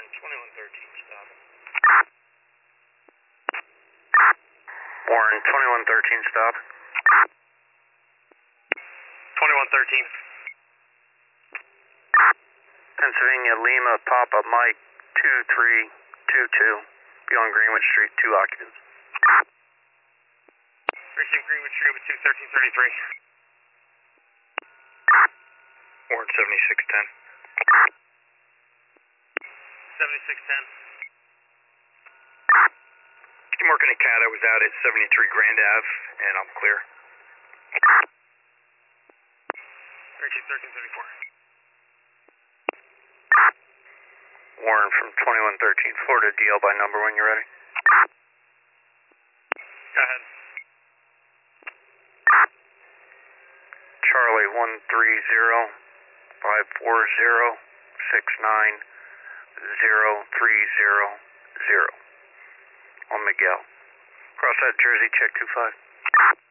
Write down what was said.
2113, stop. Warren, 2113, stop. 2113. Pennsylvania Lima, Papa Mike, 2322, beyond Greenwich Street, 2 occupants. Receive Greenwich Street with 21333. Warren, 7610. 7610. Morgan and Cat, I was out at 73 Grand Ave, and I'm clear. Receive 1334. Warren from 2113, Florida, DL by number when you're ready. Go ahead. Charlie 130-540-69030. On Miguel. Cross that Jersey, check 25.